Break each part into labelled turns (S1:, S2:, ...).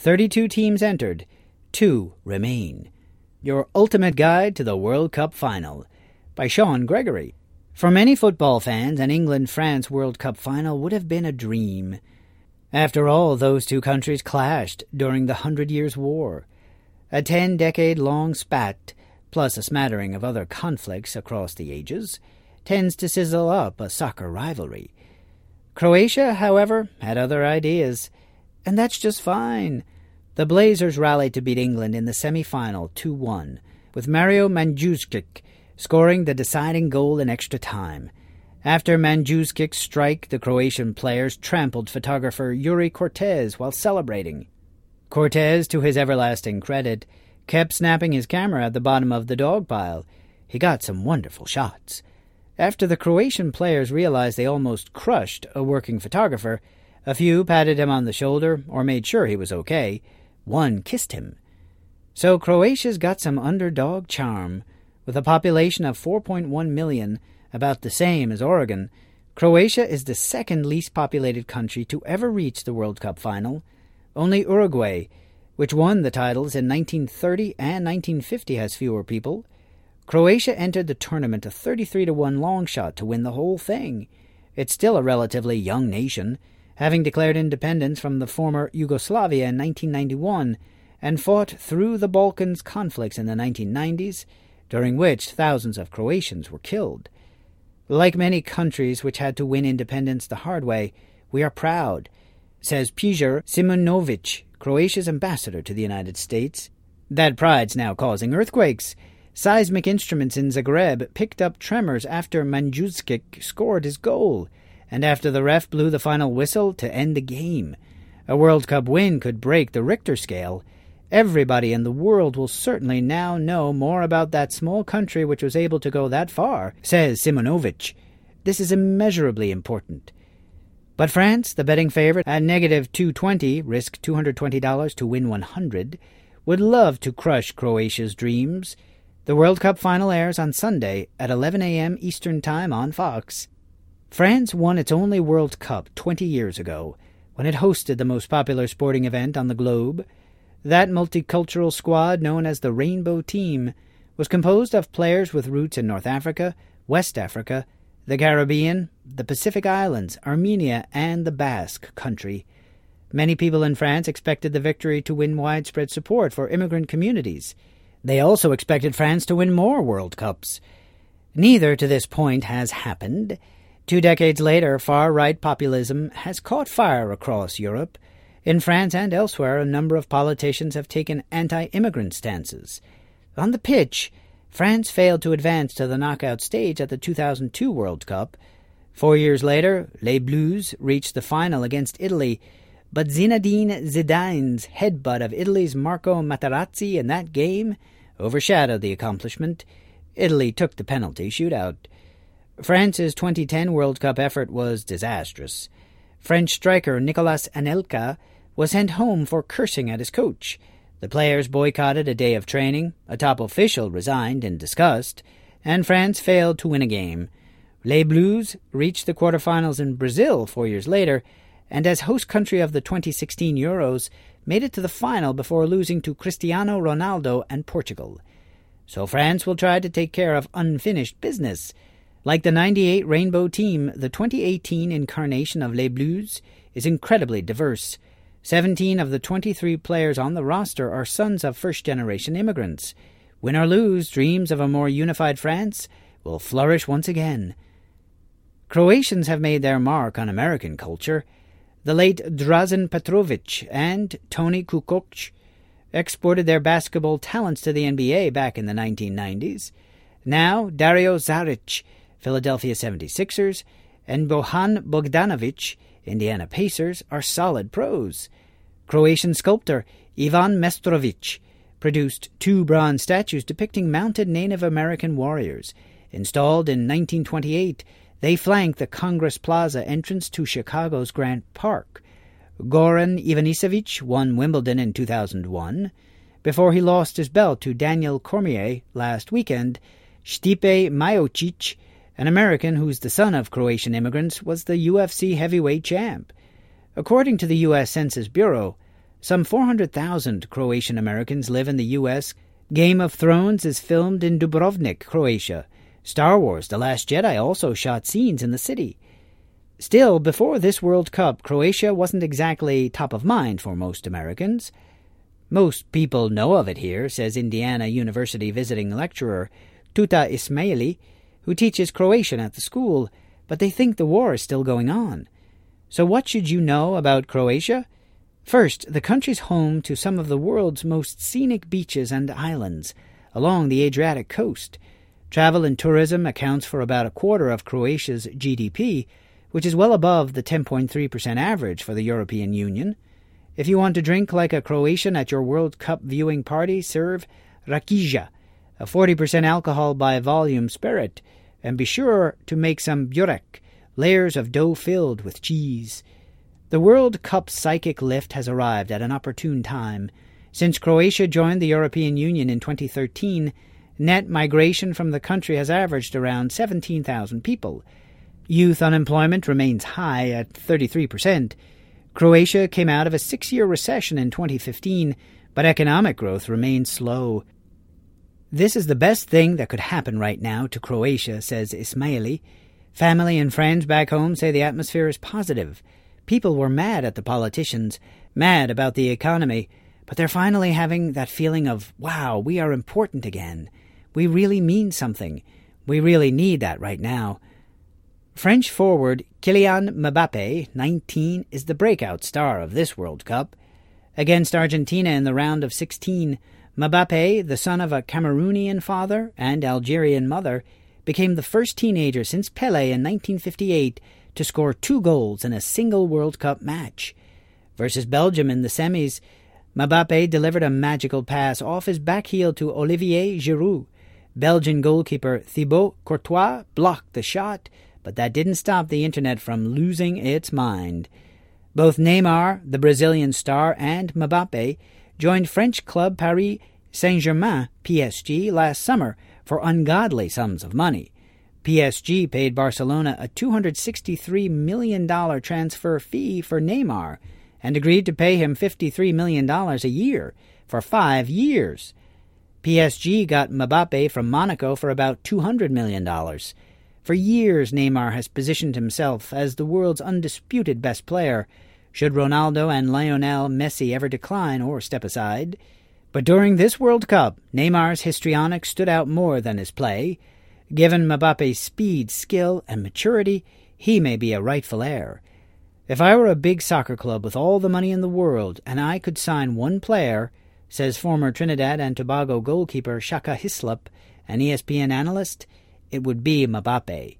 S1: 32 teams entered, 2 remain. Your Ultimate Guide to the World Cup Final by Sean Gregory. For many football fans, an England-France World Cup final would have been a dream. After all, those two countries clashed during the 100 Years' War. A 10-decade-long spat, plus a smattering of other conflicts across the ages, tends to sizzle up a soccer rivalry. Croatia, however, had other ideas, and that's just fine. The Blazers rallied to beat England in the semi-final 2-1, with Mario Mandzukic scoring the deciding goal in extra time. After Mandzukic's strike, the Croatian players trampled photographer Yuri Cortez while celebrating. Cortez, to his everlasting credit, kept snapping his camera at the bottom of the dog pile. He got some wonderful shots. After the Croatian players realized they almost crushed a working photographer, a few patted him on the shoulder or made sure he was okay. One kissed him. So Croatia's got some underdog charm. With a population of 4.1 million, about the same as Oregon, Croatia is the second least populated country to ever reach the World Cup final. Only Uruguay, which won the titles in 1930 and 1950, has fewer people. Croatia entered the tournament a 33-1 long shot to win the whole thing. It's still a relatively young nation, having declared independence from the former Yugoslavia in 1991 and fought through the Balkans conflicts in the 1990s, during which thousands of Croatians were killed. Like many countries which had to win independence the hard way, we are proud, says Pejar Simonovic, Croatia's ambassador to the United States. That pride's now causing earthquakes. Seismic instruments in Zagreb picked up tremors after Mandzukic scored his goal, and after the ref blew the final whistle to end the game. A World Cup win could break the Richter scale. Everybody in the world will certainly now know more about that small country which was able to go that far, says Simonovic. This is immeasurably important. But France, the betting favorite at negative 220, risk $220 to win 100, would love to crush Croatia's dreams. The World Cup final airs on Sunday at 11 a.m. Eastern Time on Fox. France won its only World Cup 20 years ago, when it hosted the most popular sporting event on the globe. That multicultural squad, known as the Rainbow Team, was composed of players with roots in North Africa, West Africa, the Caribbean, the Pacific Islands, Armenia, and the Basque Country. Many people in France expected the victory to win widespread support for immigrant communities. They also expected France to win more World Cups. Neither to this point has happened. 2 decades later, far-right populism has caught fire across Europe. In France and elsewhere, a number of politicians have taken anti-immigrant stances. On the pitch, France failed to advance to the knockout stage at the 2002 World Cup. 4 years later, Les Bleus reached the final against Italy, but Zinedine Zidane's headbutt of Italy's Marco Materazzi in that game overshadowed the accomplishment. Italy took the penalty shootout. France's 2010 World Cup effort was disastrous. French striker Nicolas Anelka was sent home for cursing at his coach. The players boycotted a day of training, a top official resigned in disgust, and France failed to win a game. Les Bleus reached the quarterfinals in Brazil 4 years later, and as host country of the 2016 Euros, made it to the final before losing to Cristiano Ronaldo and Portugal. So France will try to take care of unfinished business. Like the 98 Rainbow Team, the 2018 incarnation of Les Bleus is incredibly diverse. 17 of the 23 players on the roster are sons of first-generation immigrants. Win or lose, dreams of a more unified France will flourish once again. Croatians have made their mark on American culture. The late Drazen Petrovic and Toni Kukoc exported their basketball talents to the NBA back in the 1990s. Now, Dario Saric, Philadelphia 76ers, and Bojan Bogdanovic, Indiana Pacers, are solid pros. Croatian sculptor Ivan Mestrovic produced 2 bronze statues depicting mounted Native American warriors. Installed in 1928, they flank the Congress Plaza entrance to Chicago's Grant Park. Goran Ivanisevic won Wimbledon in 2001. Before he lost his belt to Daniel Cormier last weekend, Stipe Miocic, an American who's the son of Croatian immigrants, was the UFC heavyweight champ. According to the U.S. Census Bureau, Some 400,000 Croatian Americans live in the U.S. Game of Thrones is filmed in Dubrovnik, Croatia. Star Wars The Last Jedi also shot scenes in the city. Still, before this World Cup, Croatia wasn't exactly top of mind for most Americans. Most people know of it here, says Indiana University visiting lecturer Tuta Ismaili, who teaches Croatian at the school, but they think the war is still going on. So what should you know about Croatia? First, the country's home to some of the world's most scenic beaches and islands along the Adriatic coast. Travel and tourism accounts for about a quarter of Croatia's GDP, which is well above the 10.3% average for the European Union. If you want to drink like a Croatian at your World Cup viewing party, serve rakija, a 40% alcohol by volume spirit, and be sure to make some burek, layers of dough filled with cheese. The World Cup psychic lift has arrived at an opportune time. Since Croatia joined the European Union in 2013, net migration from the country has averaged around 17,000 people. Youth unemployment remains high at 33%. Croatia came out of a 6-year recession in 2015, but economic growth remains slow. This is the best thing that could happen right now to Croatia, says Ismaili. Family and friends back home say the atmosphere is positive. People were mad at the politicians, mad about the economy, but they're finally having that feeling of, wow, we are important again. We really mean something. We really need that right now. French forward Kylian Mbappé, 19, is the breakout star of this World Cup. Against Argentina in the round of 16, Mbappé, the son of a Cameroonian father and Algerian mother, became the first teenager since Pelé in 1958 to score 2 goals in a single World Cup match. Versus Belgium in the semis, Mbappé delivered a magical pass off his back heel to Olivier Giroud. Belgian goalkeeper Thibaut Courtois blocked the shot, but that didn't stop the internet from losing its mind. Both Neymar, the Brazilian star, and Mbappé joined French club Paris Saint-Germain, PSG, last summer for ungodly sums of money. PSG paid Barcelona a $263 million transfer fee for Neymar and agreed to pay him $53 million a year for 5 years. PSG got Mbappé from Monaco for about $200 million. For years, Neymar has positioned himself as the world's undisputed best player, should Ronaldo and Lionel Messi ever decline or step aside. But during this World Cup, Neymar's histrionics stood out more than his play. Given Mbappé's speed, skill, and maturity, he may be a rightful heir. If I were a big soccer club with all the money in the world and I could sign one player, says former Trinidad and Tobago goalkeeper Shaka Hislop, an ESPN analyst, it would be Mbappé.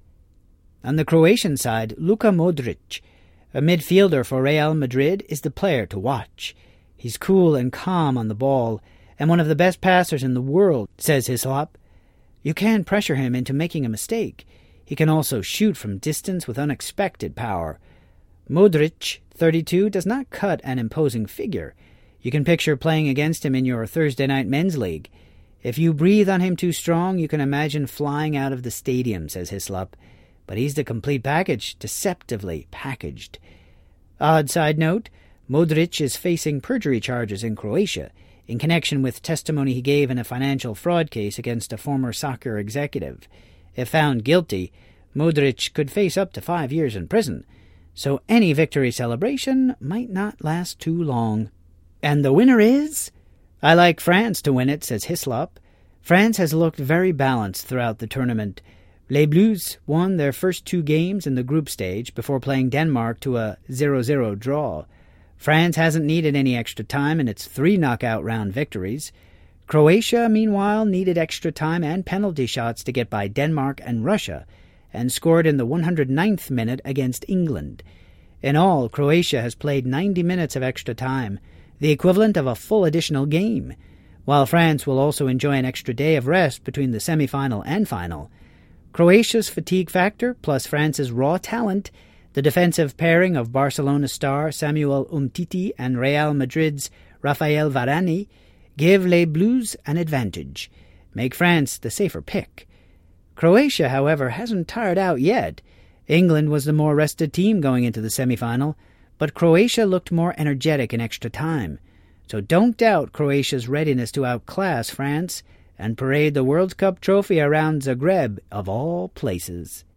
S1: On the Croatian side, Luka Modric, a midfielder for Real Madrid, is the player to watch. He's cool and calm on the ball, and one of the best passers in the world, says Hislop. You can't pressure him into making a mistake. He can also shoot from distance with unexpected power. Modric, 32, does not cut an imposing figure. You can picture playing against him in your Thursday night men's league. If you breathe on him too strong, you can imagine flying out of the stadium, says Hislop. But he's the complete package, deceptively packaged. Odd side note, Modric is facing perjury charges in Croatia in connection with testimony he gave in a financial fraud case against a former soccer executive. If found guilty, Modric could face up to 5 years in prison, so any victory celebration might not last too long. And the winner is? I like France to win it, says Hislop. France has looked very balanced throughout the tournament. Les Bleus won their first 2 games in the group stage before playing Denmark to a 0-0 draw. France hasn't needed any extra time in its 3 knockout round victories. Croatia, meanwhile, needed extra time and penalty shots to get by Denmark and Russia, and scored in the 109th minute against England. In all, Croatia has played 90 minutes of extra time, the equivalent of a full additional game, while France will also enjoy an extra day of rest between the semi-final and final. Croatia's fatigue factor, plus France's raw talent, the defensive pairing of Barcelona star Samuel Umtiti and Real Madrid's Rafael Varane, give Les Bleus an advantage, make France the safer pick. Croatia, however, hasn't tired out yet. England was the more rested team going into the semi-final, but but Croatia looked more energetic in extra time. So don't doubt Croatia's readiness to outclass France and parade the World Cup trophy around Zagreb, of all places.